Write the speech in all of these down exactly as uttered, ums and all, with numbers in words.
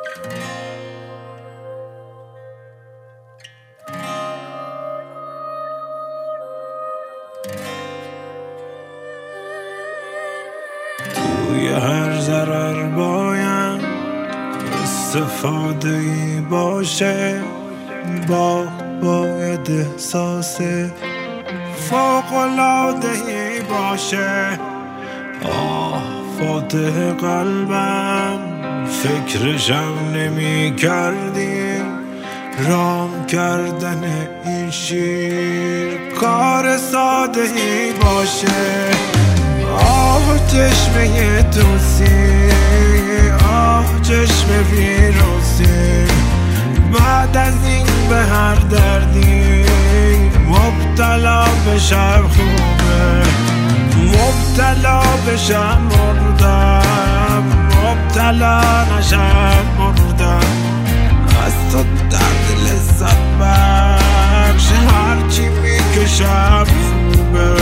توی هر ضرر باید استفاده ای باشه، با باید احساس فوق‌العاده ای باشه. آه فاتح قلبم فکرشم نمی کردی، رام کردن این شیر کار ساده ای باشه. آه چشمه توسی، آه چشم ویروسی، بعد از این به هر دردی مبتلا بشم خوبه، مبتلا بشم مردم، مبتلا نشم مردم. از تو درد لذت بخش هرچی میکشم خوبه.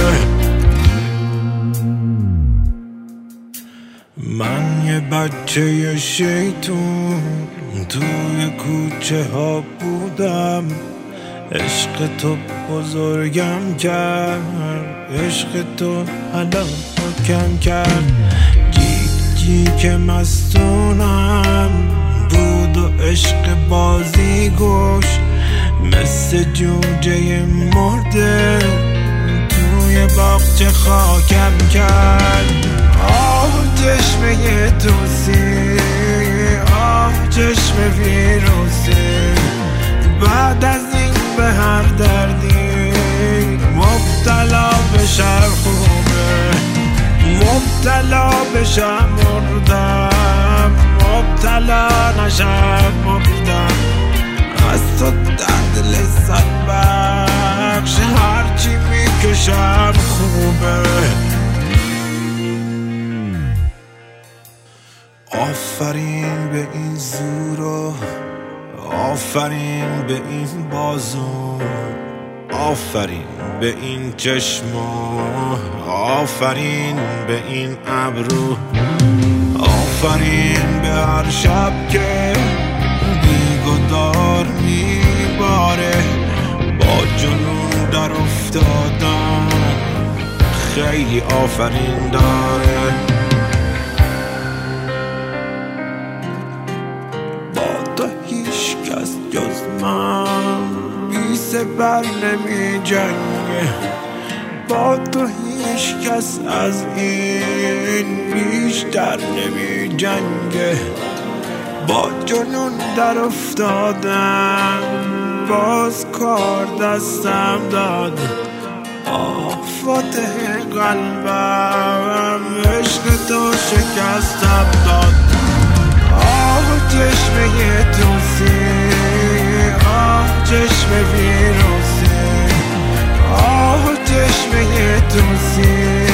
من یه بچه شیطون توی کوچه ها بودم، عشق تو بزرگم کرد، عشق تو حالا کم کرد. جیک جیک مستونم بود و عشق بازی گوش، مثل جوجه مرده توی باغچه خاکم کرد. آه چشمه توسی، آه چشم ویروسی، بعد از این به هر دردی مبتلا بشم خوبه، مبتلا بشم مردم، مبتلا نشم مردم. از تو درد لذت بخش هرچی میکشم خوبه. آفرین به این زورو، آفرین به این بازو، آفرین به این چشمو، آفرین به این ابرو، آفرین به هر شب که بیگدار میباره. با جنون در افتادم خیلی آفرین داره. جز من بی سپر نمی جنگه، با تو هیچ کس از این بیشتر نمی جنگه. با جنون در افتادم باز کار دستم داد. آه فاتح قلبم عشق تو شکستم داد. آه چشمه توسی، آه چشم ویروسی، آه چشمه توسی.